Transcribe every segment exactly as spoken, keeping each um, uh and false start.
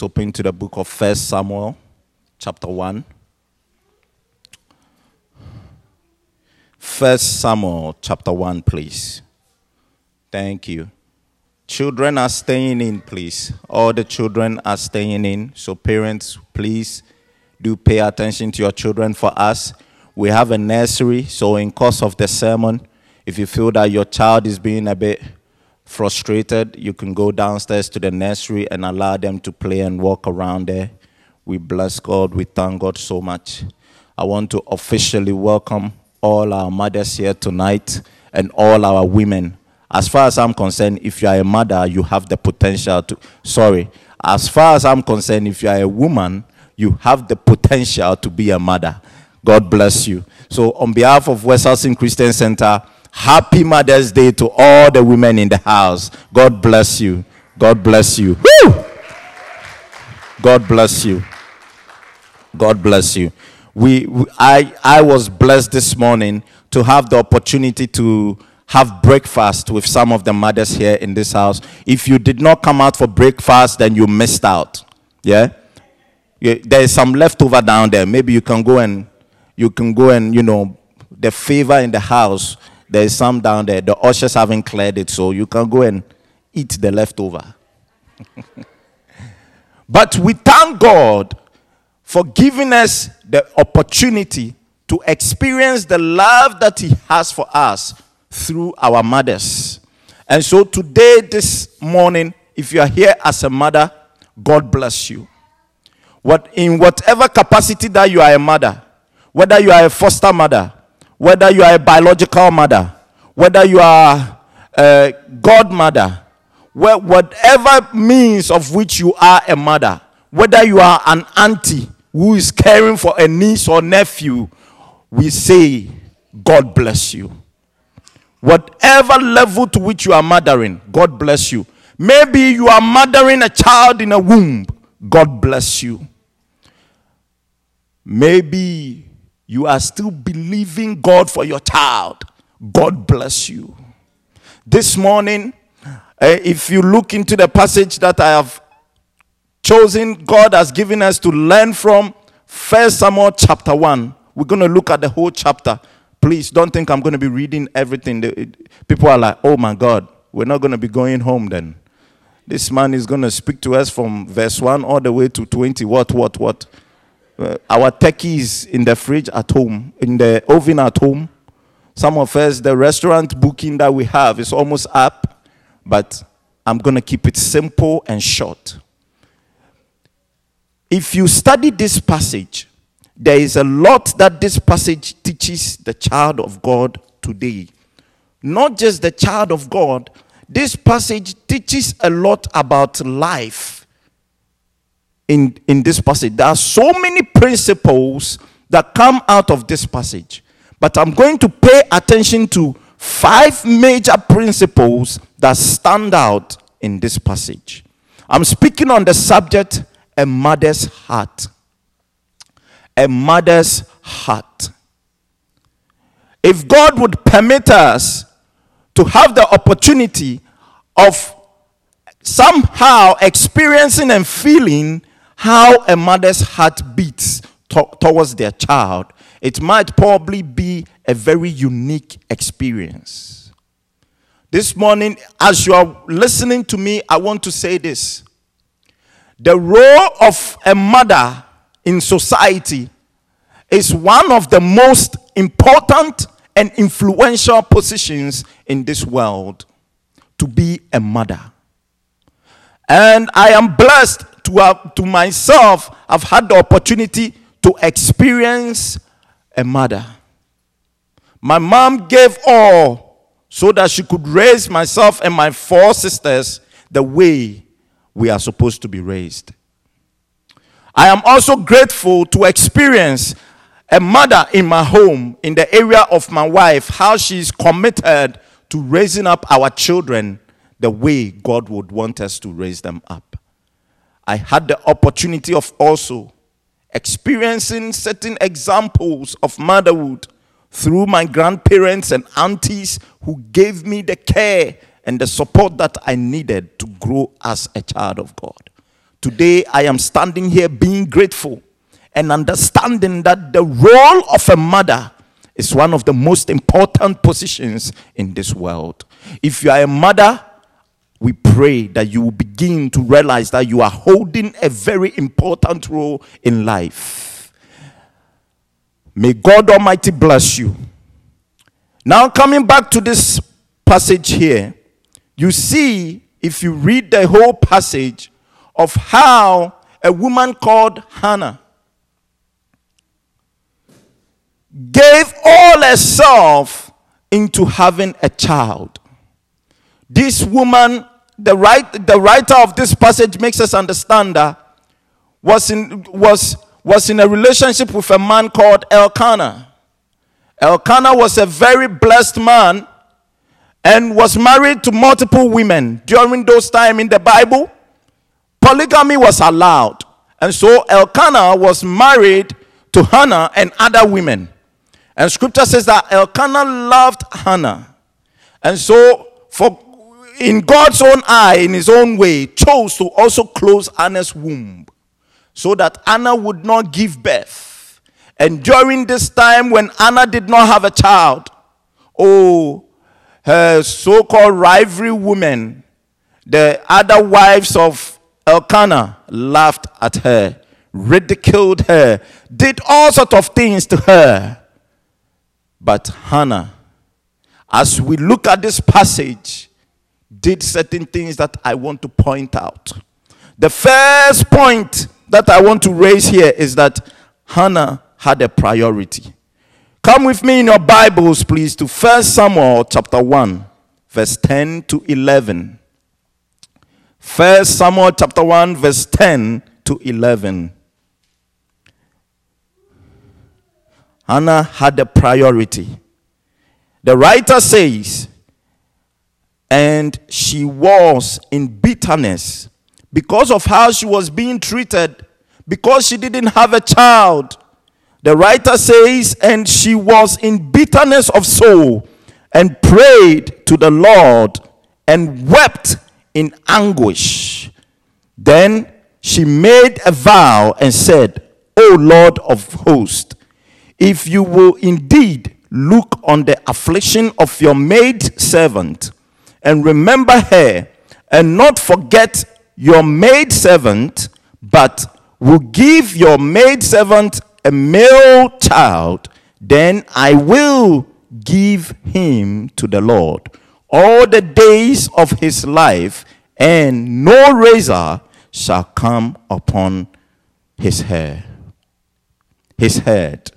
to open to the book of First Samuel, chapter one. First Samuel, chapter one, please. Thank you. Children are staying in, please. All the children are staying in. So parents, please do pay attention to your children for us. We have a nursery, so in course of the sermon, if you feel that your child is being a bit frustrated, you can go downstairs to the nursery and allow them to play and walk around there. We bless God. We thank God so much. I want to officially welcome all our mothers here tonight and all our women. As far as I'm concerned, if you are a mother, you have the potential to, sorry, as far as I'm concerned, if you are a woman, you have the potential to be a mother. God bless you. So on behalf of West Housing Christian Center, happy Mother's Day to all the women in the house. God bless you. God bless you. Woo! God bless you. God bless you. We, we I I was blessed this morning to have the opportunity to have breakfast with some of the mothers here in this house. If you did not come out for breakfast, then you missed out. Yeah? yeah there is some leftover down there. Maybe you can go and you can go and you know the favor in the house. There is some down there. The ushers haven't cleared it, so you can go and eat the leftover. But we thank God for giving us the opportunity to experience the love that He has for us through our mothers. And so today, this morning, if you are here as a mother, God bless you. What in whatever capacity that you are a mother, whether you are a foster mother, whether you are a biological mother, whether you are a godmother, whatever means of which you are a mother, whether you are an auntie who is caring for a niece or nephew, we say, God bless you. Whatever level to which you are mothering, God bless you. Maybe you are mothering a child in a womb, God bless you. Maybe you are still believing God for your child. God bless you. This morning, uh, if you look into the passage that I have chosen, God has given us to learn from First Samuel chapter one. We're going to look at the whole chapter. Please don't think I'm going to be reading everything. People are like, oh my God, we're not going to be going home then. This man is going to speak to us from verse one all the way to twenty. What, what, what? Uh, our turkey is in the fridge at home, in the oven at home. Some of us, the restaurant booking that we have is almost up, but I'm going to keep it simple and short. If you study this passage, there is a lot that this passage teaches the child of God today. Not just the child of God, this passage teaches a lot about life. In, in this passage, there are so many principles that come out of this passage. But I'm going to pay attention to five major principles that stand out in this passage. I'm speaking on the subject, a mother's heart. A mother's heart. If God would permit us to have the opportunity of somehow experiencing and feeling how a mother's heart beats to- towards their child, it might probably be a very unique experience. This morning, as you are listening to me, I want to say this. The role of a mother in society is one of the most important and influential positions in this world, to be a mother. And I am blessed to have, to myself, I've had the opportunity to experience a mother. My mom gave all so that she could raise myself and my four sisters the way we are supposed to be raised. I am also grateful to experience a mother in my home, in the area of my wife, how she's committed to raising up our children the way God would want us to raise them up. I had the opportunity of also experiencing certain examples of motherhood through my grandparents and aunties who gave me the care and the support that I needed to grow as a child of God. Today, I am standing here being grateful and understanding that the role of a mother is one of the most important positions in this world. If you are a mother, we pray that you will begin to realize that you are holding a very important role in life. May God Almighty bless you. Now, coming back to this passage here, you see, if you read the whole passage, of how a woman called Hannah gave all herself into having a child. This woman, the right, the writer of this passage makes us understand that was in was was in a relationship with a man called Elkanah. Elkanah was a very blessed man and was married to multiple women. During those times in the Bible, polygamy was allowed. And so Elkanah was married to Hannah and other women. And scripture says that Elkanah loved Hannah. And so, for in God's own eye, in his own way, chose to also close Anna's womb so that Anna would not give birth. And during this time when Anna did not have a child, oh, her so-called rivalry women, the other wives of Elkanah, laughed at her, ridiculed her, did all sorts of things to her. But Hannah, as we look at this passage, did certain things that I want to point out. The first point that I want to raise here is that Hannah had a priority. Come with me in your Bibles, please, to First Samuel chapter one, verse ten to eleven. First Samuel chapter one, verse ten to eleven. Hannah had a priority. The writer says, and she was in bitterness because of how she was being treated, because she didn't have a child. The writer says, and she was in bitterness of soul and prayed to the Lord and wept in anguish. Then she made a vow and said, O Lord of hosts, if you will indeed look on the affliction of your maid servant and remember her and not forget your maid servant, but will give your maid servant a male child, then I will give him to the Lord all the days of his life, and no razor shall come upon his hair. His head.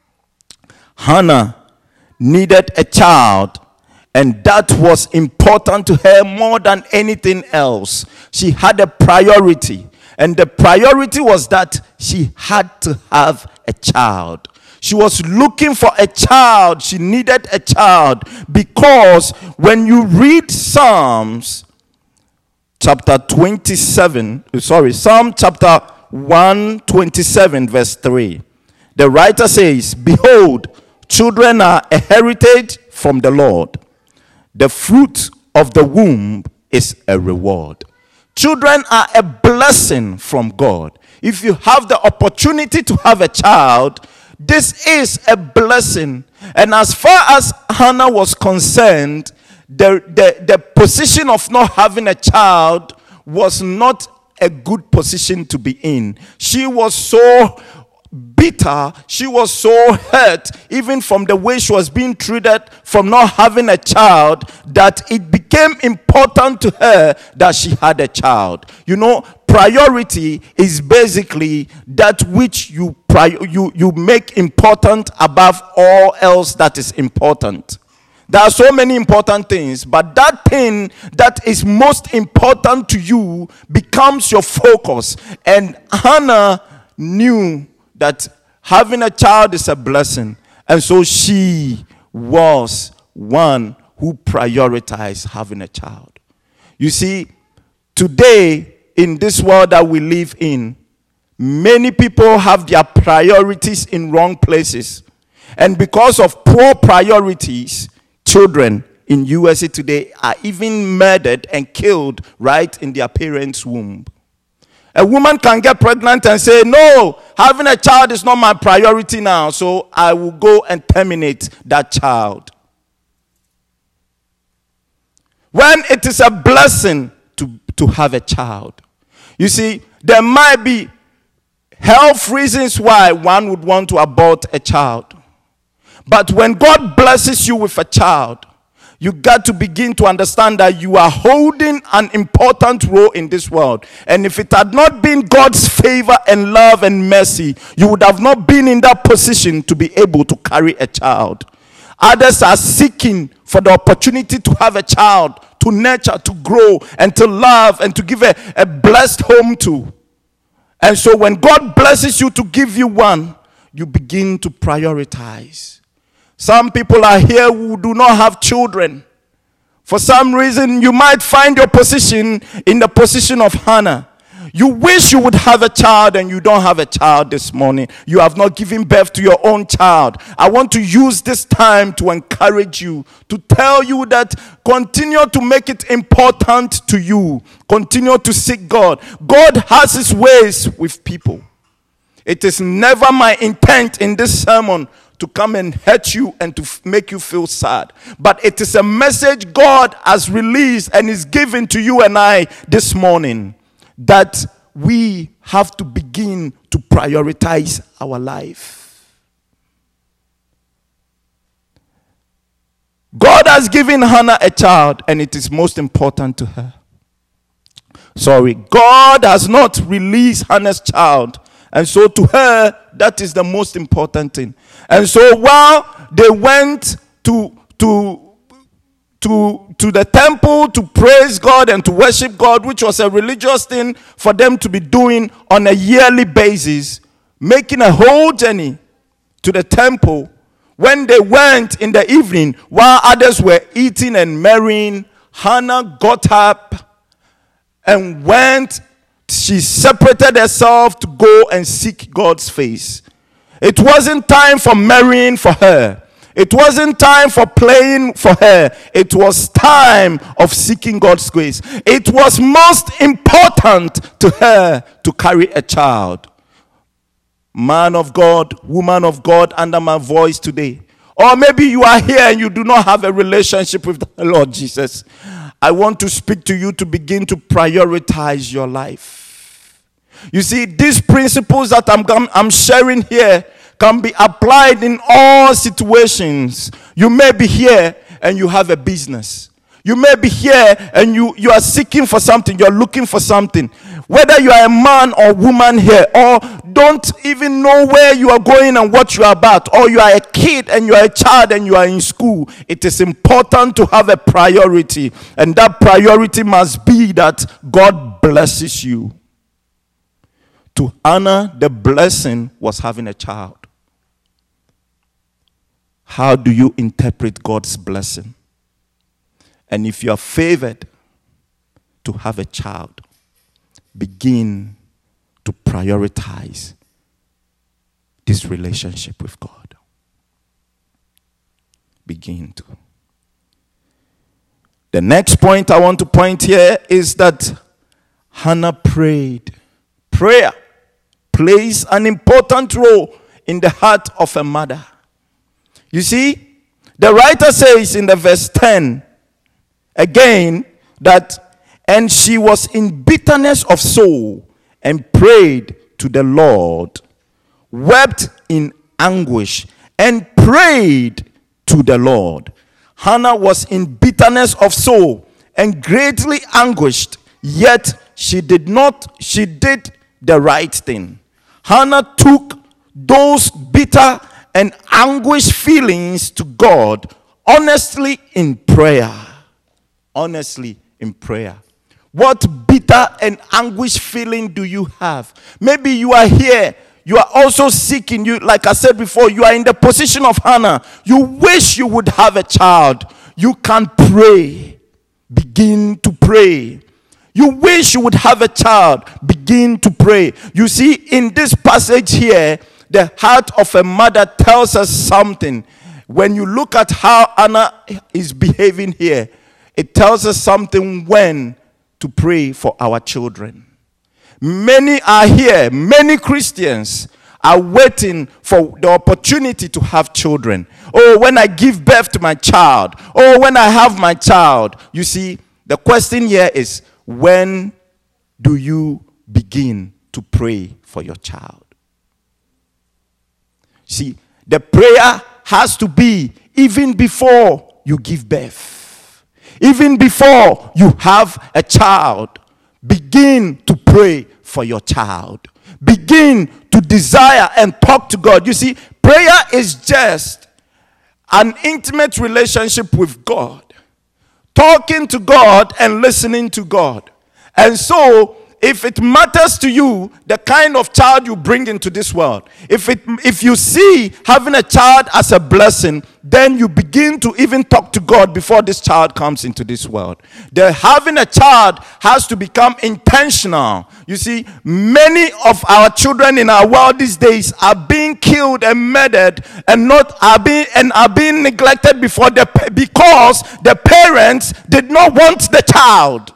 Hannah needed a child, and that was important to her more than anything else. She had a priority, and the priority was that she had to have a child. She was looking for a child. She needed a child because when you read Psalms chapter twenty-seven, sorry, Psalm chapter one twenty-seven, verse three, the writer says, behold, children are a heritage from the Lord. The fruit of the womb is a reward. Children are a blessing from God. If you have the opportunity to have a child, this is a blessing. And as far as Hannah was concerned, the, the, the position of not having a child was not a good position to be in. She was so bitter, she was so hurt, even from the way she was being treated from not having a child, that it became important to her that she had a child. You know, priority is basically that which you pri- you you make important above all else that is important. There are so many important things, but that thing that is most important to you becomes your focus. And Hannah knew that having a child is a blessing, and so she was one who prioritized having a child. You see, today in this world that we live in, many people have their priorities in wrong places, and because of poor priorities, children in U S A today are even murdered and killed right in their parents' womb. A woman can get pregnant and say, no, having a child is not my priority now, so I will go and terminate that child. When it is a blessing to, to have a child. You see, there might be health reasons why one would want to abort a child. But when God blesses you with a child, you got to begin to understand that you are holding an important role in this world. And if it had not been God's favor and love and mercy, you would have not been in that position to be able to carry a child. Others are seeking for the opportunity to have a child, to nurture, to grow, and to love, and to give a, a blessed home to. And so when God blesses you to give you one, you begin to prioritize. Some people are here who do not have children. For some reason, you might find your position in the position of Hannah. You wish you would have a child and you don't have a child this morning. You have not given birth to your own child. I want to use this time to encourage you, to tell you that continue to make it important to you. Continue to seek God. God has his ways with people. It is never my intent in this sermon to come and hurt you and to f- make you feel sad. But it is a message God has released and is given to you and I this morning, that we have to begin to prioritize our life. God has given Hannah a child, and it is most important to her. Sorry, God has not released Hannah's child, and so to her, that is the most important thing. And so while they went to to to to the temple to praise God and to worship God, which was a religious thing for them to be doing on a yearly basis, making a whole journey to the temple, when they went in the evening while others were eating and marrying, Hannah got up and went. She separated herself to go and seek God's face. It wasn't time for marrying for her. It wasn't time for playing for her. It was time of seeking God's grace. It was most important to her to carry a child. Man of God, woman of God, under my voice today. Or maybe you are here and you do not have a relationship with the Lord Jesus. I want to speak to you to begin to prioritize your life. You see, these principles that I'm, I'm sharing here can be applied in all situations. You may be here and you have a business. You may be here and you, you are seeking for something. You're looking for something. Whether you are a man or woman here, or don't even know where you are going and what you are about, or you are a kid and you are a child and you are in school, it is important to have a priority. And that priority must be that God blesses you. To Hannah, the blessing was having a child. How do you interpret God's blessing? And if you are favored to have a child, begin to prioritize this relationship with God. Begin to. The next point I want to point here is that Hannah prayed. Prayer plays an important role in the heart of a mother. You see, the writer says in the verse ten, again, that, and she was in bitterness of soul and prayed to the Lord, wept in anguish and prayed to the Lord. Hannah was in bitterness of soul and greatly anguished, yet she did not, she did the right thing. Hannah took those bitter and anguished feelings to God honestly in prayer. Honestly in prayer. What bitter and anguished feeling do you have? Maybe you are here. You are also seeking. You, like I said before, you are in the position of Hannah. You wish you would have a child. You can pray. Begin to pray. You wish you would have a child. Begin to pray. You see, in this passage here, the heart of a mother tells us something. When you look at how Hannah is behaving here, it tells us something when to pray for our children. Many are here, many Christians are waiting for the opportunity to have children. Oh, when I give birth to my child. Oh, when I have my child. You see, the question here is, when do you begin to pray for your child? See, the prayer has to be even before you give birth. Even before you have a child, begin to pray for your child. Begin to desire and talk to God. You see, prayer is just an intimate relationship with God. Talking to God and listening to God. And so, if it matters to you, the kind of child you bring into this world, if it, if you see having a child as a blessing, then you begin to even talk to God before this child comes into this world. The having a child has to become intentional. You see, many of our children in our world these days are being killed and murdered, and not are being and are being neglected before the because the parents did not want the child.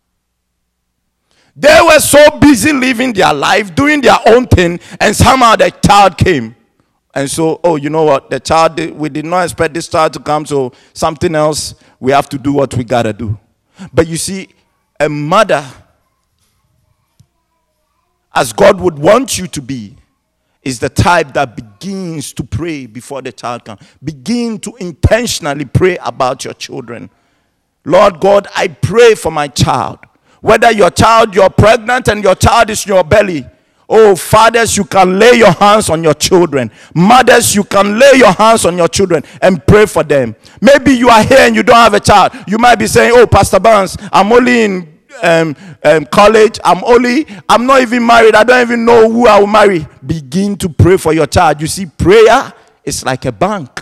They were so busy living their life, doing their own thing, and somehow the child came. And so, oh, you know what? The child, we did not expect this child to come, so something else, we have to do what we got to do. But you see, a mother, as God would want you to be, is the type that begins to pray before the child comes. Begin to intentionally pray about your children. Lord God, I pray for my child. Whether your child, you're pregnant and your child is in your belly. Oh, fathers, you can lay your hands on your children. Mothers, you can lay your hands on your children and pray for them. Maybe you are here and you don't have a child. You might be saying, oh, Pastor Barnes, I'm only in um, um, college. I'm only, I'm not even married. I don't even know who I will marry. Begin to pray for your child. You see, prayer is like a bank.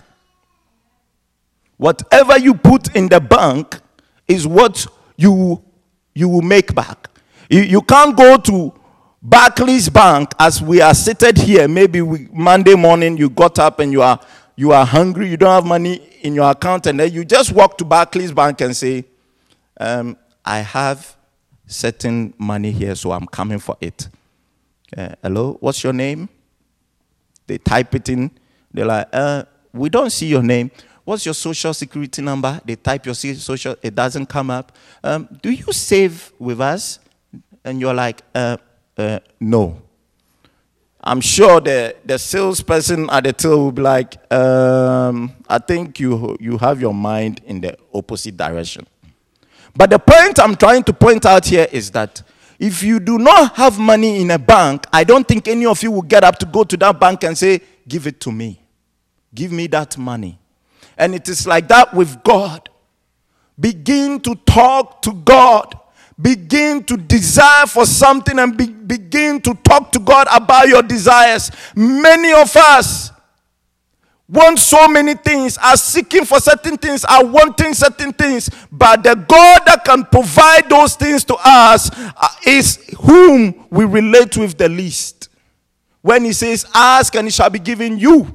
Whatever you put in the bank is what you you will make back. You, you can't go to Barclays Bank as we are seated here. Maybe we, Monday morning you got up and you are you are hungry, you don't have money in your account, and then you just walk to Barclays Bank and say, um, I have certain money here, so I'm coming for it. Uh, hello, what's your name? They type it in. They're like, uh, we don't see your name. What's your social security number? They type your social, it doesn't come up. Um, do you save with us? And you're like, uh, uh, no. I'm sure the, the salesperson at the till will be like, um, I think you, you have your mind in the opposite direction. But the point I'm trying to point out here is that if you do not have money in a bank, I don't think any of you will get up to go to that bank and say, give it to me. Give me that money. And it is like that with God. Begin to talk to God. Begin to desire for something and be, begin to talk to God about your desires. Many of us want so many things, are seeking for certain things, are wanting certain things. But the God that can provide those things to us is whom we relate with the least. When he says, ask and it shall be given you.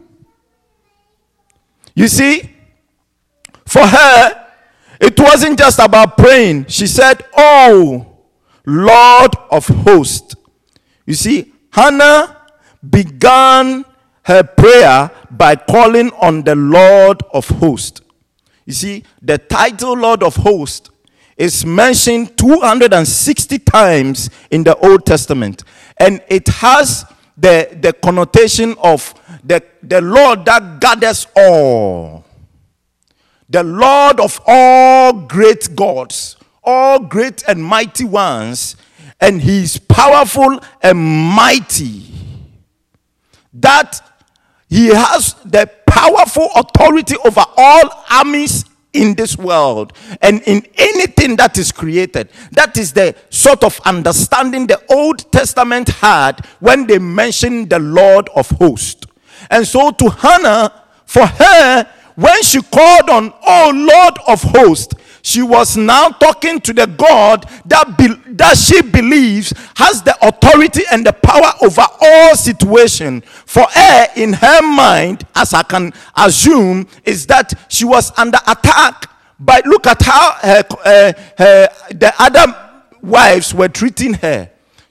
You see, for her, it wasn't just about praying. She said, oh, Lord of hosts. You see, Hannah began her prayer by calling on the Lord of hosts. You see, the title Lord of hosts is mentioned two hundred sixty times in the Old Testament. And it has the, the connotation of the, the Lord that gathers all. The Lord of all great gods, all great and mighty ones, and he is powerful and mighty. That he has the powerful authority over all armies in this world and in anything that is created. That is the sort of understanding the Old Testament had when they mentioned the Lord of hosts. And so to Hannah, for her, when she called on, oh Lord of hosts, she was now talking to the God that, be, that she believes has the authority and the power over all situations. For her, in her mind, as I can assume, is that she was under attack. But look at how her, uh, her, the other wives were treating her.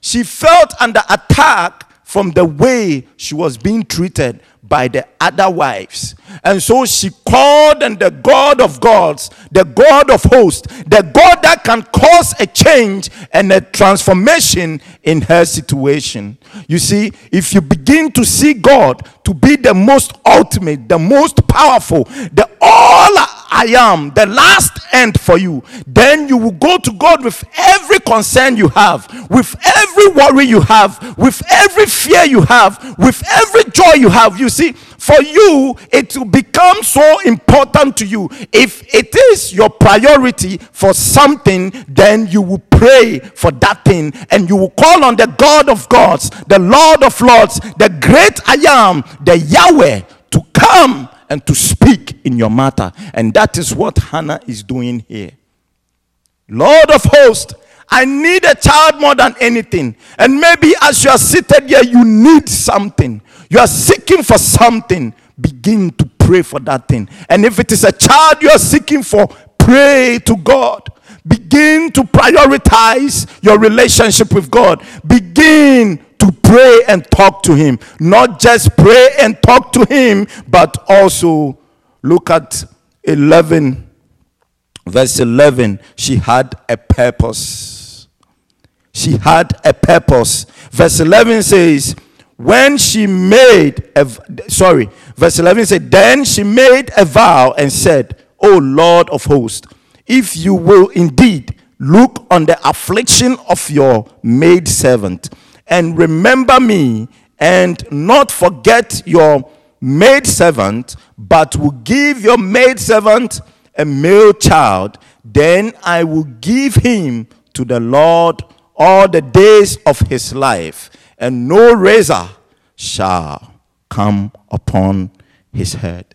she felt under attack from the way she was being treated by the other wives. And so she called on the God of gods, the God of hosts, the God that can cause a change and a transformation in her situation. You see, if you begin to see God to be the most ultimate, the most powerful, the all I am, the last end for you, then you will go to God with every concern you have, with every worry you have, with every fear you have, with every joy you have. You see, for you, it will become so important to you. If it is your priority for something, then you will pray for that thing and you will call on the God of gods, the Lord of lords, the great I am, the Yahweh, to come and to speak in your matter. And that is what Hannah is doing here. Lord of hosts, I need a child more than anything. And maybe as you are seated here, you need something. You are seeking for something. Begin to pray for that thing. And if it is a child you are seeking for, pray to God. Begin to prioritize your relationship with God. Begin to pray and talk to him. Not just pray and talk to him, but also look at eleven. Verse eleven. She had a purpose. She had a purpose. Verse eleven says, when she made a, sorry, verse eleven said, then she made a vow and said, O Lord of hosts, if you will indeed look on the affliction of your maidservant and remember me and not forget your maidservant, but will give your maidservant a male child, then I will give him to the Lord all the days of his life, and no razor shall come upon his head.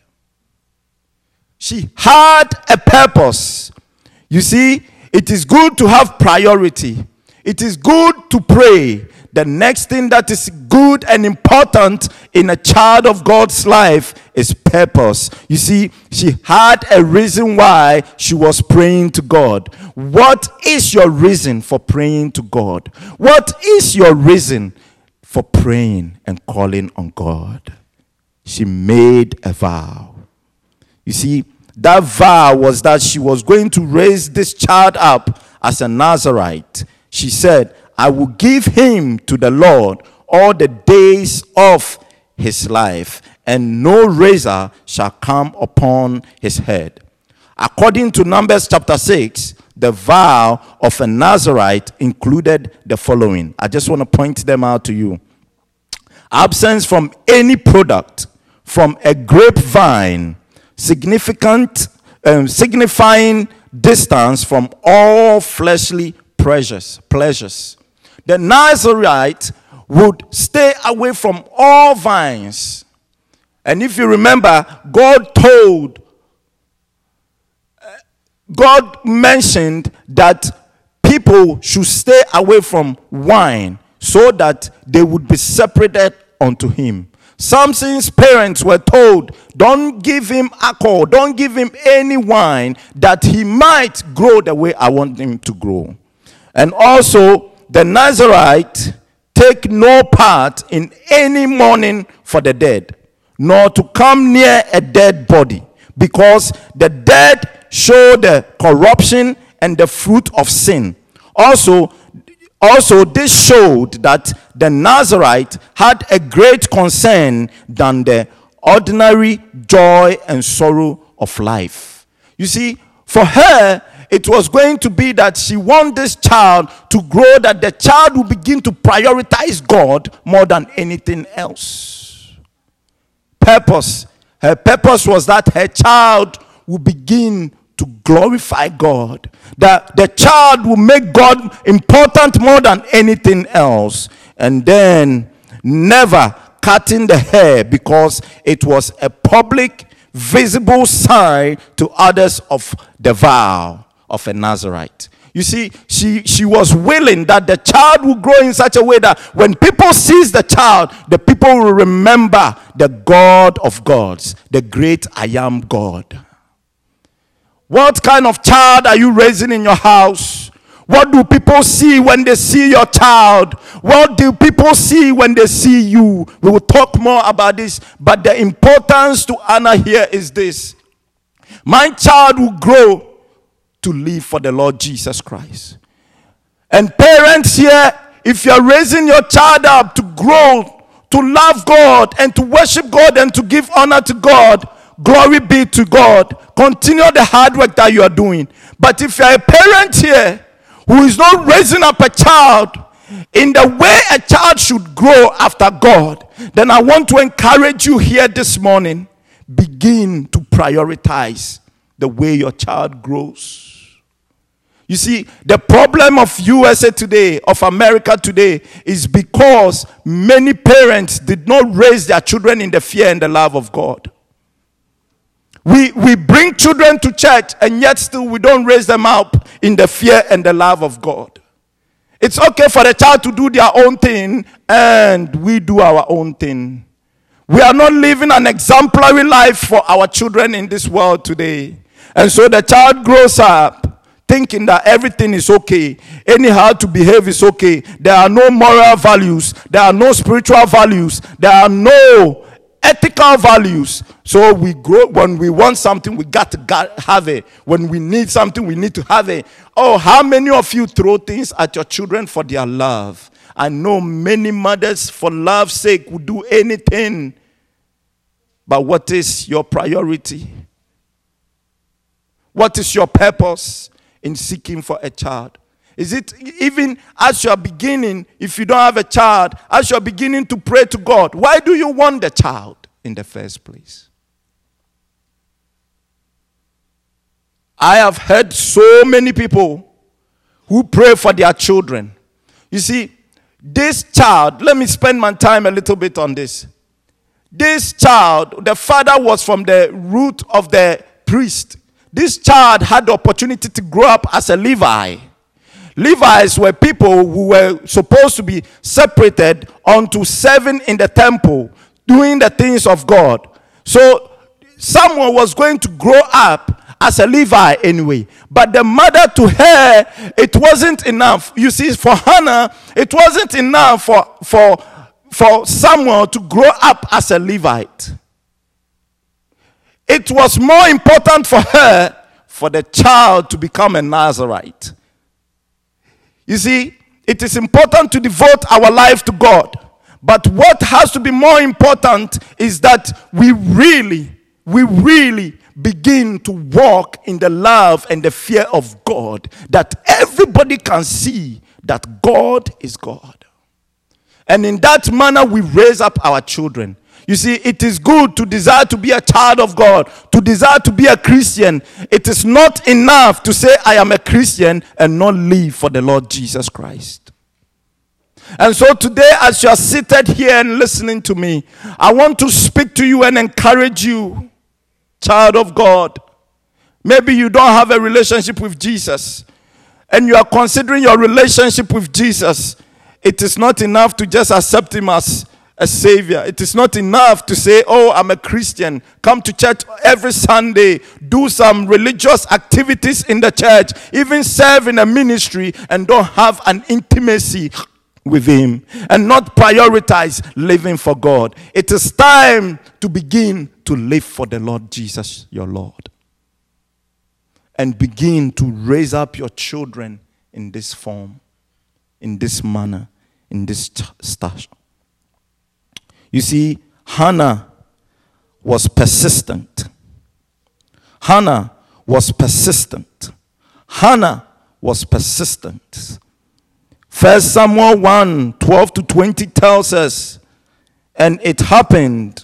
She had a purpose. You see, it is good to have priority. It is good to pray. The next thing that is good and important in a child of God's life is purpose. You see, she had a reason why she was praying to God. What is your reason for praying to God? What is your reason for praying and calling on God? She made a vow. You see, that vow was that she was going to raise this child up as a Nazarite. She said, I will give him to the Lord all the days of his life, and no razor shall come upon his head. According to Numbers chapter six, the vow of a Nazarite included the following. I just want to point them out to you. Absence from any product, from a grapevine, significant, um, signifying distance from all fleshly pleasures. pleasures. The Nazarite would stay away from all vines. And if you remember, God told, God mentioned that people should stay away from wine so that they would be separated unto him. Samson's parents were told, don't give him alcohol, don't give him any wine, that he might grow the way I want him to grow. And also, the Nazarite take no part in any mourning for the dead, nor to come near a dead body, because the dead show the corruption and the fruit of sin. Also, also this showed that the Nazarite had a great concern than the ordinary joy and sorrow of life. You see, for her, it was going to be that she wanted this child to grow, that the child will begin to prioritize God more than anything else. Purpose. Her purpose was that her child will begin to glorify God. That the child will make God important more than anything else. And then never cutting the hair, because it was a public, visible sign to others of the vow of a Nazarite. You see, she, she was willing that the child will grow in such a way that when people sees the child, the people will remember the God of gods, the great I am God. What kind of child are you raising in your house? What do people see when they see your child? What do people see when they see you? We will talk more about this, but the importance to honor here is this. My child will grow to live for the Lord Jesus Christ. And parents here, if you're raising your child up to grow, to love God and to worship God and to give honor to God, glory be to God. Continue the hard work that you are doing. But if you're a parent here who is not raising up a child in the way a child should grow after God, then I want to encourage you here this morning. Begin to prioritize the way your child grows. You see, the problem of U S A today, of America today, is because many parents did not raise their children in the fear and the love of God. We, we bring children to church, and yet still we don't raise them up in the fear and the love of God. It's okay for the child to do their own thing, and we do our own thing. We are not living an exemplary life for our children in this world today. And so the child grows up thinking that everything is okay. Anyhow to behave is okay. There are no moral values. There are no spiritual values. There are no ethical values. So we grow, when we want something, we got to have it. When we need something, we need to have it. Oh, how many of you throw things at your children for their love? I know many mothers, for love's sake, would do anything. But what is your priority? What is your purpose in seeking for a child? Is it even as you are beginning, if you don't have a child, as you are beginning to pray to God, why do you want the child in the first place? I have heard so many people who pray for their children. You see, this child, let me spend my time a little bit on this. This child, the father was from the root of the priest. This child had the opportunity to grow up as a Levi. Levites were people who were supposed to be separated unto serving in the temple, doing the things of God. So someone was going to grow up as a Levi anyway. But the mother, to her, it wasn't enough. You see, for Hannah, it wasn't enough for, for, for someone to grow up as a Levite. It was more important for her for the child to become a Nazarite. You see, it is important to devote our life to God. But what has to be more important is that we really, we really begin to walk in the love and the fear of God, that everybody can see that God is God. And in that manner, we raise up our children. You see, it is good to desire to be a child of God, to desire to be a Christian. It is not enough to say, I am a Christian and not live for the Lord Jesus Christ. And so today, as you are seated here and listening to me, I want to speak to you and encourage you, child of God. Maybe you don't have a relationship with Jesus, and you are considering your relationship with Jesus. It is not enough to just accept him as a savior. It is not enough to say, oh, I'm a Christian. Come to church every Sunday. Do some religious activities in the church. Even serve in a ministry and don't have an intimacy with him. And not prioritize living for God. It is time to begin to live for the Lord Jesus, your Lord. And begin to raise up your children in this form, in this manner, in this stature. You see, Hannah was persistent. Hannah was persistent. Hannah was persistent. First Samuel one, twelve to twenty tells us, and it happened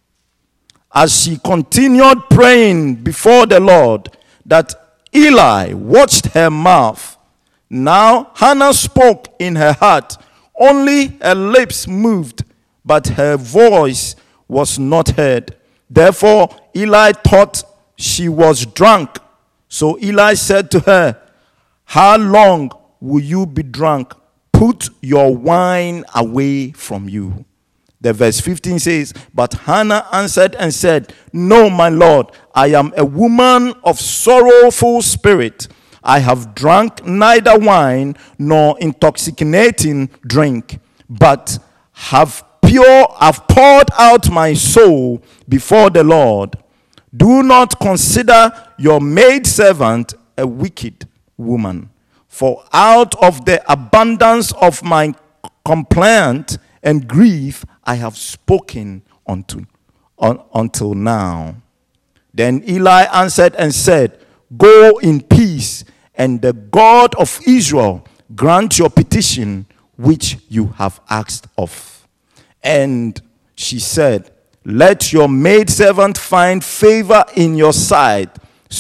as she continued praying before the Lord that Eli watched her mouth. Now Hannah spoke in her heart, only her lips moved, but her voice was not heard. Therefore, Eli thought she was drunk. So Eli said to her, how long will you be drunk? Put your wine away from you. The verse fifteen says, but Hannah answered and said, no, my Lord, I am a woman of sorrowful spirit. I have drunk neither wine nor intoxicating drink, but have pure have poured out my soul before the Lord. Do not consider your maidservant a wicked woman, for out of the abundance of my complaint and grief I have spoken unto un, until now. Then Eli answered and said, Go in peace, and the God of Israel grant your petition which you have asked of. And she said, Let your maidservant find favor in your sight.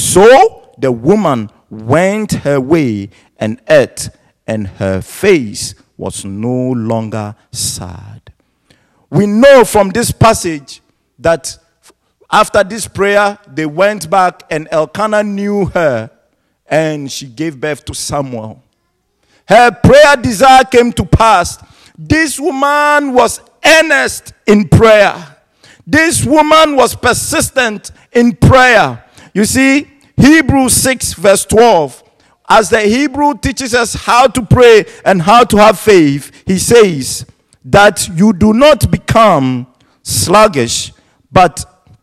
So the woman went her way and ate, and her face was no longer sad. We know from this passage that after this prayer, they went back, and Elkanah knew her, and she gave birth to Samuel. Her prayer desire came to pass. This woman was earnest in prayer. This woman was persistent in prayer. You see, Hebrews six verse twelve, as the Hebrew teaches us how to pray and how to have faith, he says that you do not become sluggish, but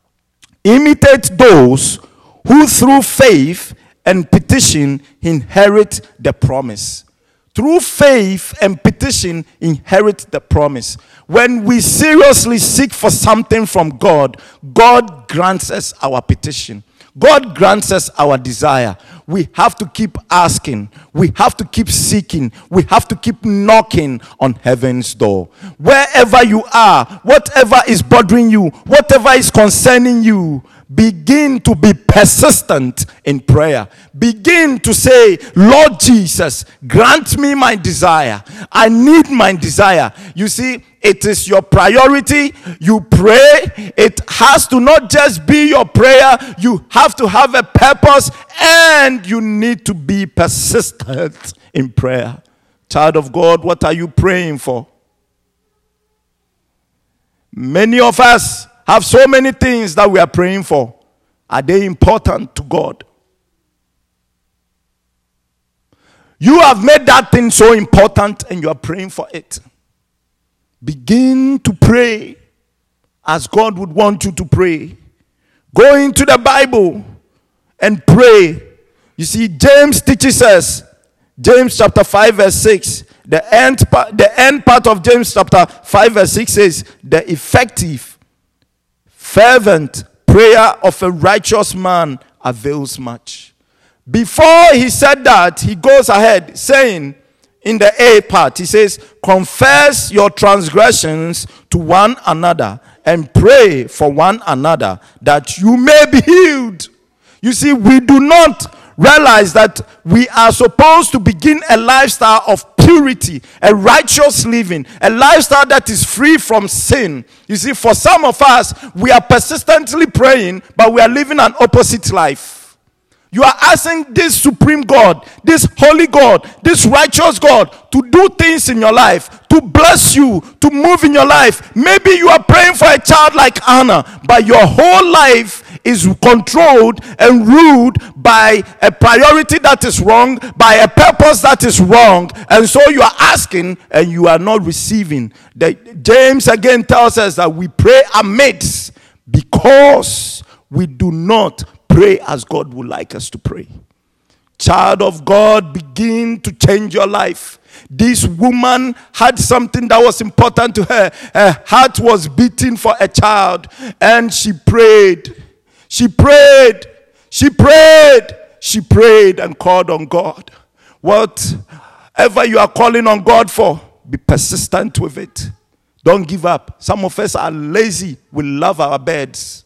imitate those who through faith and petition inherit the promise. Through faith and petition inherit the promise. When we seriously seek for something from God, God grants us our petition. God grants us our desire. We have to keep asking. We have to keep seeking. We have to keep knocking on heaven's door. Wherever you are, whatever is bothering you, whatever is concerning you, begin to be persistent in prayer. Begin to say, Lord Jesus, grant me my desire. I need my desire. You see, it is your priority. You pray. It has to not just be your prayer. You have to have a purpose, and you need to be persistent in prayer. Child of God, what are you praying for? Many of us have so many things that we are praying for. Are they important to God? You have made that thing so important, and you are praying for it. Begin to pray as God would want you to pray. Go into the Bible and pray. You see, James teaches us, James chapter five verse six, the end part, the end part of James chapter five verse six says, the effective, fervent prayer of a righteous man avails much. Before he said that, he goes ahead saying, in the A part, he says, confess your transgressions to one another and pray for one another that you may be healed. You see, we do not realize that we are supposed to begin a lifestyle of purity, a righteous living, a lifestyle that is free from sin. You see, for some of us, we are persistently praying, but we are living an opposite life. You are asking this supreme God, this holy God, this righteous God to do things in your life, to bless you, to move in your life. Maybe you are praying for a child like Anna, but your whole life is controlled and ruled by a priority that is wrong, by a purpose that is wrong. And so you are asking and you are not receiving. The, James again tells us that we pray amidst because we do not pray as God would like us to pray. Child of God, begin to change your life. This woman had something that was important to her. Her heart was beating for a child, and she prayed. She prayed. She prayed. She prayed and called on God. Whatever you are calling on God for, be persistent with it. Don't give up. Some of us are lazy. We love our beds.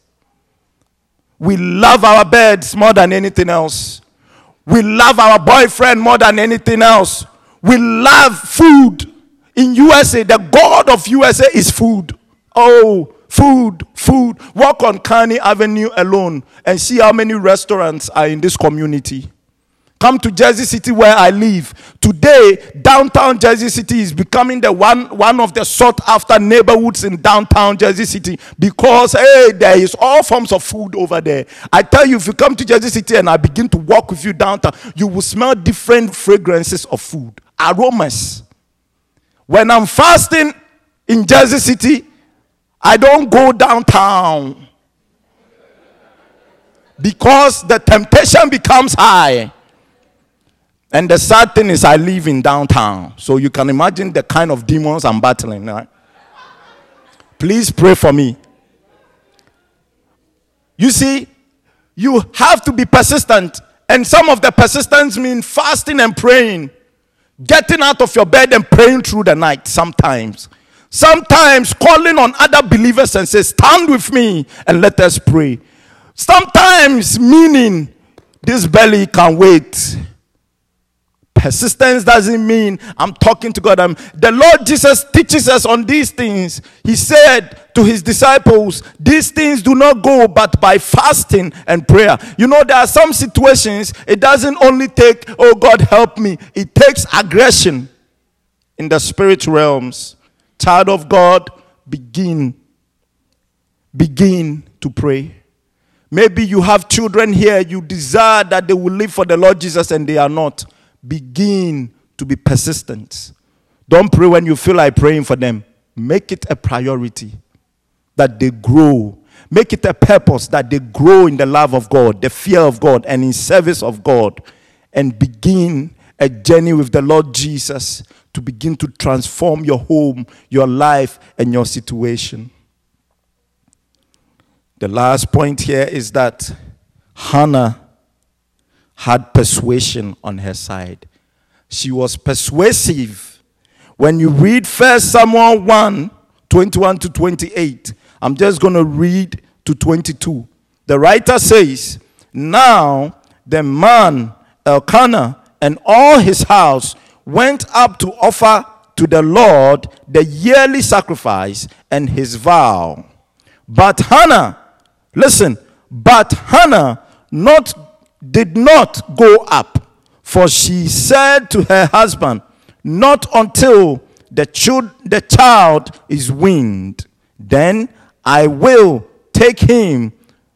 We love our beds more than anything else. We love our boyfriend more than anything else. We love food. In U S A, the God of U S A is food. Oh, food, food. Walk on Kearney Avenue alone and see how many restaurants are in this community. Come to Jersey City where I live. Today, downtown Jersey City is becoming the one, one of the sought after neighborhoods in downtown Jersey City because, hey, there is all forms of food over there. I tell you, if you come to Jersey City and I begin to walk with you downtown, you will smell different fragrances of food, aromas. When I'm fasting in Jersey City, I don't go downtown because the temptation becomes high. And the sad thing is I live in downtown. So you can imagine the kind of demons I'm battling. Right? Please pray for me. You see, you have to be persistent. And some of the persistence mean fasting and praying. Getting out of your bed and praying through the night sometimes. Sometimes calling on other believers and say, stand with me and let us pray. Sometimes meaning this belly can wait. Persistence doesn't mean I'm talking to God. I'm, the Lord Jesus teaches us on these things. He said to his disciples, these things do not go but by fasting and prayer. You know, there are some situations, it doesn't only take, oh God help me. It takes aggression in the spirit realms. Child of God, begin. Begin to pray. Maybe you have children here, you desire that they will live for the Lord Jesus and they are not. Begin to be persistent. Don't pray when you feel like praying for them. Make it a priority that they grow. Make it a purpose that they grow in the love of God, the fear of God, and in service of God. And begin a journey with the Lord Jesus to begin to transform your home, your life, and your situation. The last point here is that Hannah had persuasion on her side. She was persuasive. When you read First Samuel one, twenty-one to twenty-eight, I'm just going to read to twenty-two. The writer says, now the man Elkanah and all his house went up to offer to the Lord the yearly sacrifice and his vow. But Hannah, listen, but Hannah not did not go up, for she said to her husband, not until the child, the child is weaned, then I will take him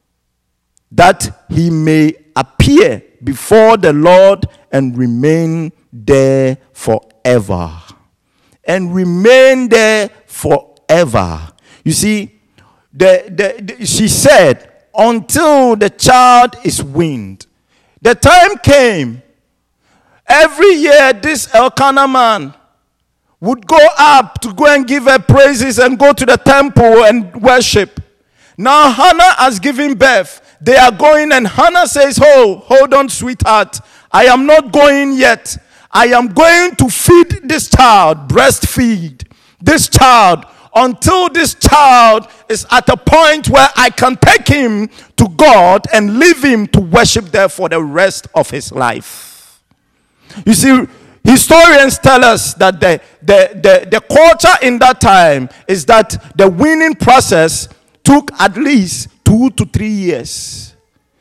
that he may appear before the Lord and remain there forever. And remain there forever. You see, the, the, the, she said, until the child is weaned. The time came, every year this Elkanah man would go up to go and give her praises and go to the temple and worship. Now Hannah has given birth. They are going and Hannah says, oh, hold on, sweetheart. I am not going yet. I am going to feed this child, breastfeed this child until this child is at a point where I can take him to God and leave him to worship there for the rest of his life. You see, historians tell us that the, the, the, the culture in that time is that the weaning process took at least two to three years.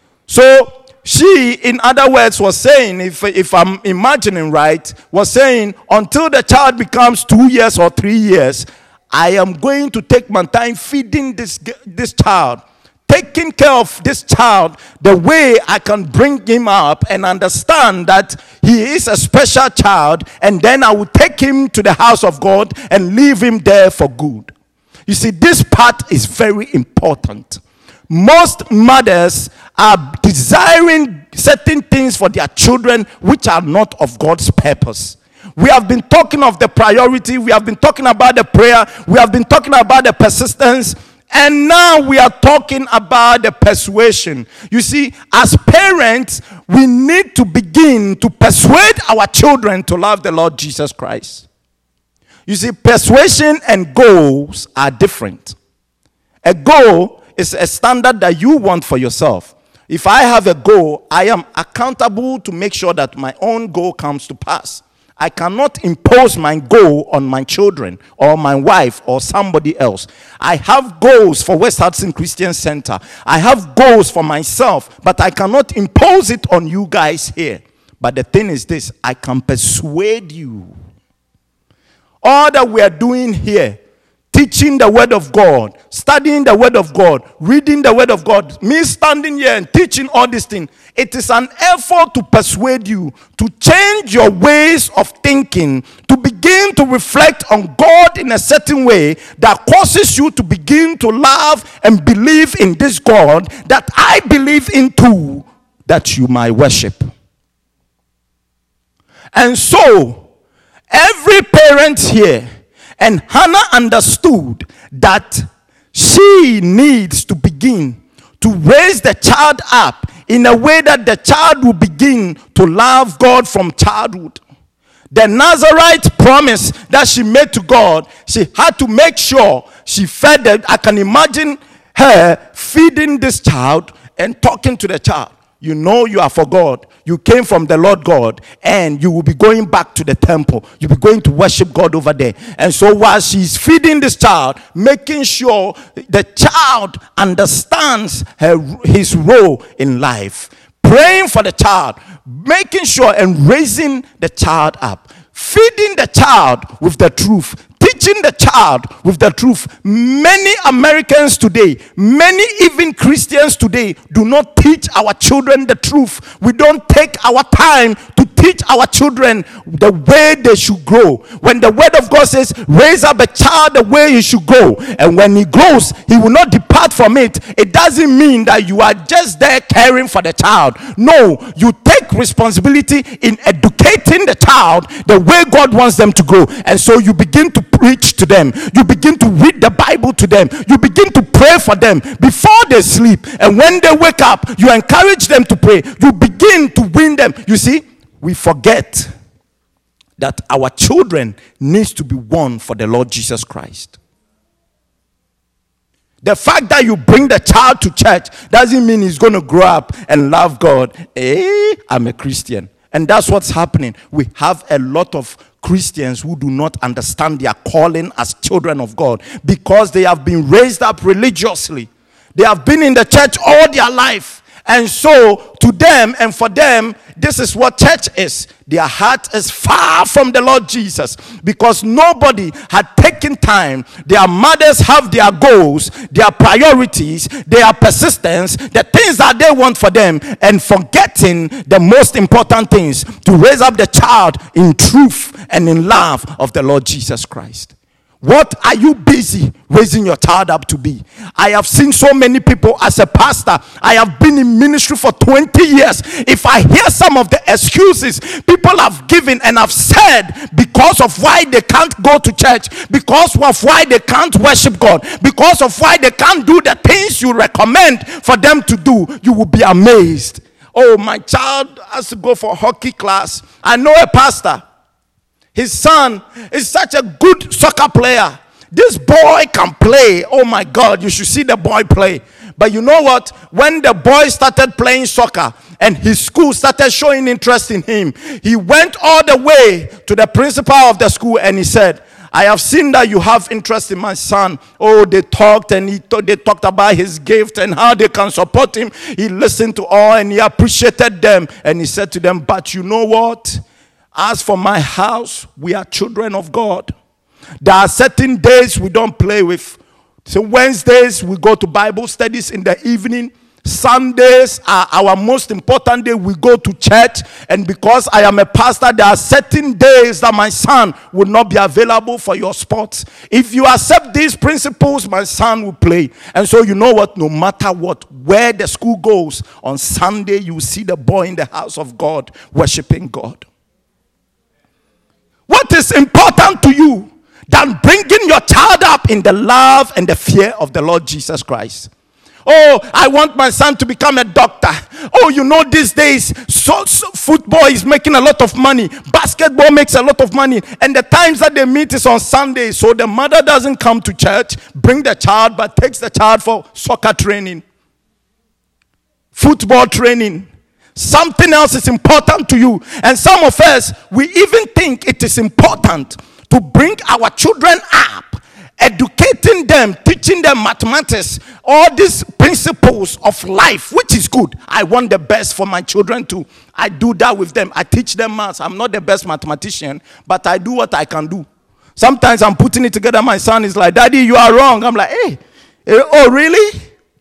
So she, in other words, was saying, if, if I'm imagining right, was saying until the child becomes two years or three years, I am going to take my time feeding this, this child, taking care of this child the way I can bring him up and understand that he is a special child, and then I will take him to the house of God and leave him there for good. You see, this part is very important. Most mothers are desiring certain things for their children which are not of God's purpose. We have been talking of the priority. We have been talking about the prayer. We have been talking about the persistence. And now we are talking about the persuasion. You see, as parents, we need to begin to persuade our children to love the Lord Jesus Christ. You see, persuasion and goals are different. A goal is a standard that you want for yourself. If I have a goal, I am accountable to make sure that my own goal comes to pass. I cannot impose my goal on my children or my wife or somebody else. I have goals for West Hudson Christian Center. I have goals for myself, but I cannot impose it on you guys here. But the thing is this, I can persuade you. All that we are doing here, teaching the word of God, studying the word of God, reading the word of God, me standing here and teaching all these things, it is an effort to persuade you to change your ways of thinking, to begin to reflect on God in a certain way that causes you to begin to love and believe in this God that I believe in too, that you might worship. And so, every parent here, and Hannah understood that she needs to begin to raise the child up in a way that the child will begin to love God from childhood. The Nazarite promise that she made to God, she had to make sure she fed them. I can imagine her feeding this child and talking to the child. You know you are for God. You came from the Lord God, and you will be going back to the temple. You'll be going to worship God over there. And so while she's feeding this child, making sure the child understands her, his role in life, praying for the child, making sure and raising the child up, feeding the child with the truth, teaching the child with the truth. Many Americans today, many even Christians today, do not teach our children the truth. We don't take our time to teach our children the way they should grow. When the word of God says, raise up a child the way he should go, and when he grows, he will not depart from it, it doesn't mean that you are just there caring for the child. No, you take responsibility in educating the child the way God wants them to grow. And so you begin to preach to them. You begin to read the Bible to them. You begin to pray for them before they sleep. And when they wake up, you encourage them to pray. You begin to win them. You see, we forget that our children needs to be won for the Lord Jesus Christ. The fact that you bring the child to church doesn't mean he's going to grow up and love God. Eh, I'm a Christian. And that's what's happening. We have a lot of Christians who do not understand their calling as children of God because they have been raised up religiously. They have been in the church all their life. And so to them and for them, this is what church is. Their heart is far from the Lord Jesus because nobody had taken time. Their mothers have their goals, their priorities, their persistence, the things that they want for them, and forgetting the most important things, to raise up the child in truth and in love of the Lord Jesus Christ. What are you busy raising your child up to be? I have seen so many people as a pastor. I have been in ministry for twenty years. If I hear some of the excuses people have given and have said because of why they can't go to church, because of why they can't worship God, because of why they can't do the things you recommend for them to do, you will be amazed. Oh, my child has to go for hockey class. I know a pastor. His son is such a good soccer player. This boy can play. Oh my God, you should see the boy play. But you know what? When the boy started playing soccer and his school started showing interest in him, he went all the way to the principal of the school and he said, I have seen that you have interest in my son. Oh, they talked and he th- they talked about his gift and how they can support him. He listened to all and he appreciated them. And he said to them, but you know what? As for my house, we are children of God. There are certain days we don't play with. So Wednesdays, we go to Bible studies in the evening. Sundays are our most important day. We go to church. And because I am a pastor, there are certain days that my son will not be available for your sports. If you accept these principles, my son will play. And so you know what? No matter what, where the school goes, on Sunday you will see the boy in the house of God worshiping God. What is important to you than bringing your child up in the love and the fear of the Lord Jesus Christ? Oh, I want my son to become a doctor. Oh, you know these days, so, so football is making a lot of money. Basketball makes a lot of money. And the times that they meet is on Sunday. So the mother doesn't come to church, bring the child, but takes the child for soccer training, football training. Something else is important to you. And some of us, we even think it is important to bring our children up educating them, teaching them mathematics, all these principles of life, which is good. I want the best for my children too. I do that with them. I teach them maths. I'm not the best mathematician, but I do what I can do. Sometimes I'm putting it together. My son is like, Daddy, you are wrong. I'm like, hey, oh, really?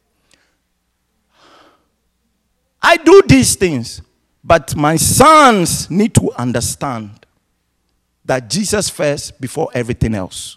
I do these things, but my sons need to understand that Jesus first before everything else.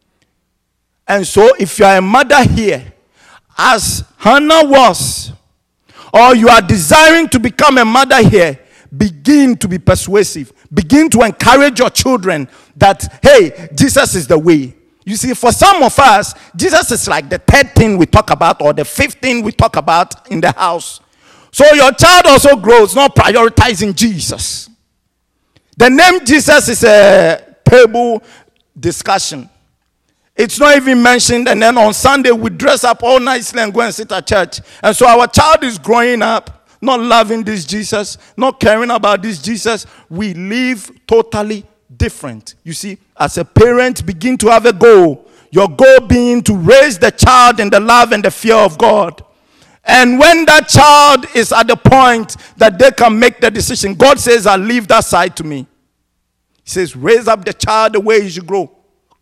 And so if you are a mother here, as Hannah was, or you are desiring to become a mother here, begin to be persuasive. Begin to encourage your children that, hey, Jesus is the way. You see, for some of us, Jesus is like the third thing we talk about or the fifth thing we talk about in the house. So your child also grows not prioritizing Jesus. The name Jesus is a table discussion. It's not even mentioned, and then on Sunday we dress up all nicely and go and sit at church. And so our child is growing up, not loving this Jesus, not caring about this Jesus. We live totally different. You see, as a parent, begin to have a goal. Your goal being to raise the child in the love and the fear of God. And when that child is at the point that they can make the decision, God says, I'll leave that side to me. He says, raise up the child the way he should grow.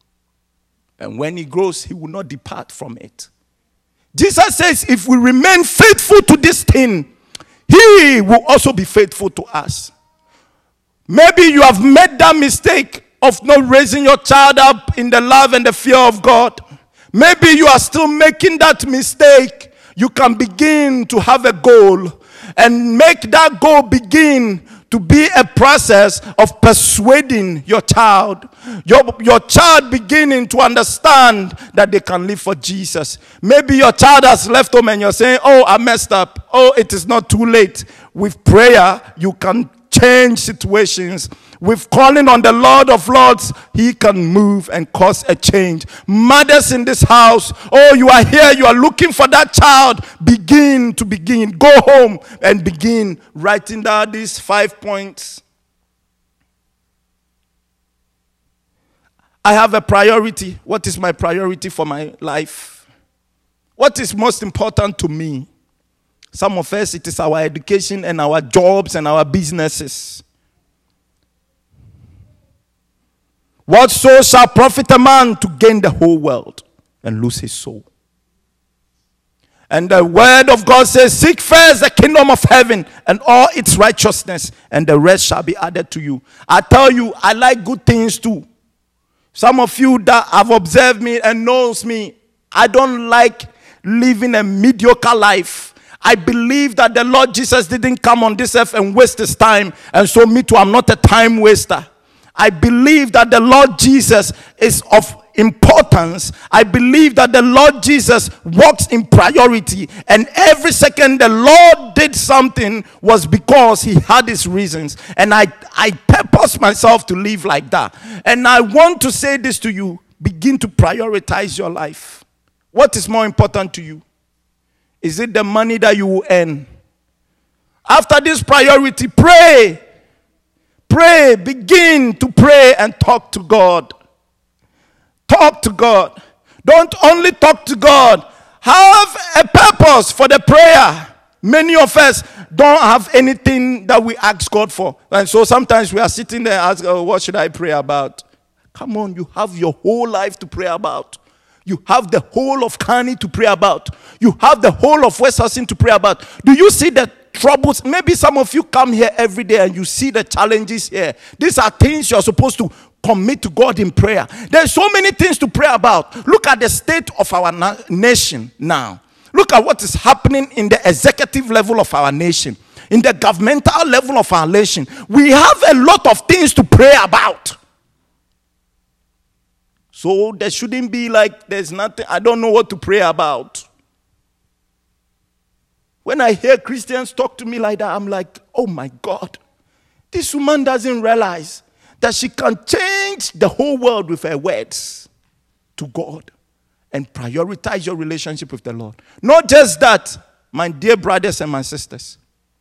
And when he grows, he will not depart from it. Jesus says, if we remain faithful to this thing, he will also be faithful to us. Maybe you have made that mistake of not raising your child up in the love and the fear of God. Maybe you are still making that mistake. You can begin to have a goal and make that goal begin to be a process of persuading your child. Your, your child beginning to understand that they can live for Jesus. Maybe your child has left home and you're saying, oh, I messed up. Oh, it is not too late. With prayer, you can change situations. With calling on the Lord of Lords, he can move and cause a change. Mothers in this house, oh, you are here, you are looking for that child. Begin to begin. Go home and begin writing down these five points. I have a priority. What is my priority for my life? What is most important to me? Some of us, it is our education and our jobs and our businesses. What soul shall profit a man to gain the whole world and lose his soul? And the word of God says, seek first the kingdom of heaven and all its righteousness, and the rest shall be added to you. I tell you, I like good things too. Some of you that have observed me and knows me, I don't like living a mediocre life. I believe that the Lord Jesus didn't come on this earth and waste his time. And so me too, I'm not a time waster. I believe that the Lord Jesus is of importance. I believe that the Lord Jesus walks in priority. And every second the Lord did something was because he had his reasons. And I, I purpose myself to live like that. And I want to say this to you. Begin to prioritize your life. What is more important to you? Is it the money that you will earn? After this priority, pray. Pray. Begin to pray and talk to God. Talk to God. Don't only talk to God. Have a purpose for the prayer. Many of us don't have anything that we ask God for. And so sometimes we are sitting there and ask, oh, what should I pray about? Come on, you have your whole life to pray about. You have the whole of Kearney to pray about. You have the whole of West Hudson to pray about. Do you see the troubles? Maybe some of you come here every day and you see the challenges here. These are things you're supposed to commit to God in prayer. There's so many things to pray about. Look at the state of our na- nation now. Look at what is happening in the executive level of our nation. In the governmental level of our nation. We have a lot of things to pray about. So there shouldn't be like, there's nothing, I don't know what to pray about. When I hear Christians talk to me like that, I'm like, oh my God. This woman doesn't realize that she can change the whole world with her words to God and prioritize your relationship with the Lord. Not just that, my dear brothers and my sisters.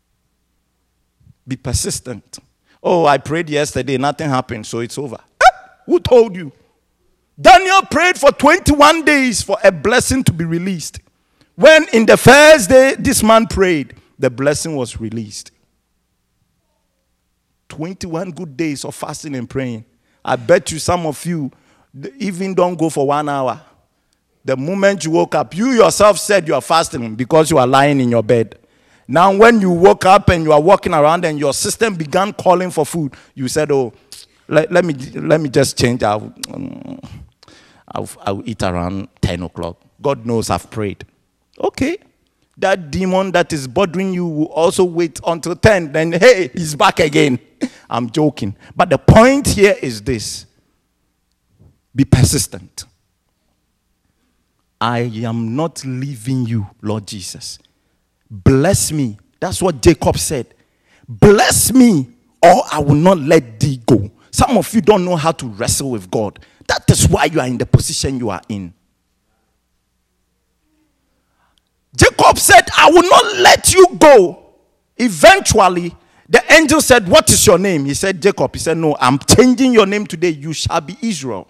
Be persistent. Oh, I prayed yesterday, nothing happened, so it's over. Ah, who told you? Daniel prayed for twenty-one days for a blessing to be released. When in the first day this man prayed, the blessing was released. twenty-one good days of fasting and praying. I bet you some of you even don't go for one hour. The moment you woke up, you yourself said you are fasting because you are lying in your bed. Now when you woke up and you are walking around and your system began calling for food, you said, oh, let, let me let me just change. I'll, um, I'll, I'll eat around ten o'clock. God knows I've prayed. Okay. That demon that is bothering you will also wait until ten. Then, hey, he's back again. I'm joking. But the point here is this. Be persistent. I am not leaving you, Lord Jesus. Bless me. That's what Jacob said. Bless me, or I will not let thee go. Some of you don't know how to wrestle with God. That is why you are in the position you are in. Jacob said, I will not let you go. Eventually, the angel said, what is your name? He said, Jacob. He said, no, I'm changing your name today. You shall be Israel.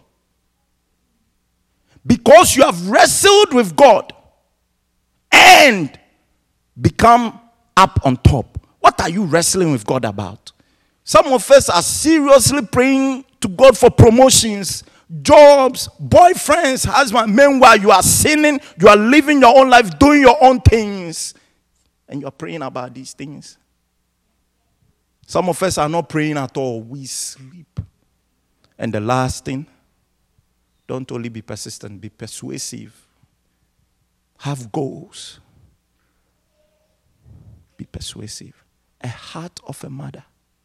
Because you have wrestled with God and become up on top. What are you wrestling with God about? Some of us are seriously praying to God for promotions, jobs, boyfriends, husbands. Meanwhile, you are sinning, you are living your own life, doing your own things, and you are praying about these things. Some of us are not praying at all. We sleep. And the last thing, don't only be persistent, be persuasive. Have goals. Be persuasive. A heart of a mother.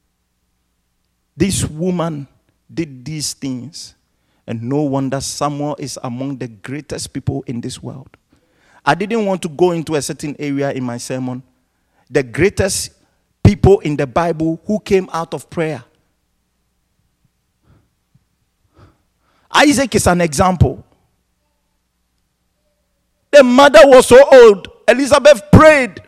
This woman did these things. And no wonder Samuel is among the greatest people in this world. I didn't want to go into a certain area in my sermon. The greatest people in the Bible who came out of prayer. Isaac is an example. The mother was so old. Elizabeth prayed.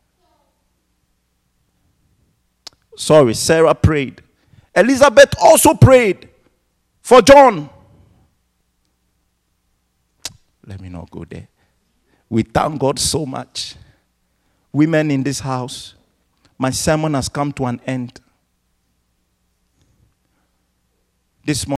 Sorry, Sarah prayed. Elizabeth also prayed for John. Let me not go there. We thank God so much. Women in this house, my sermon has come to an end. This morning,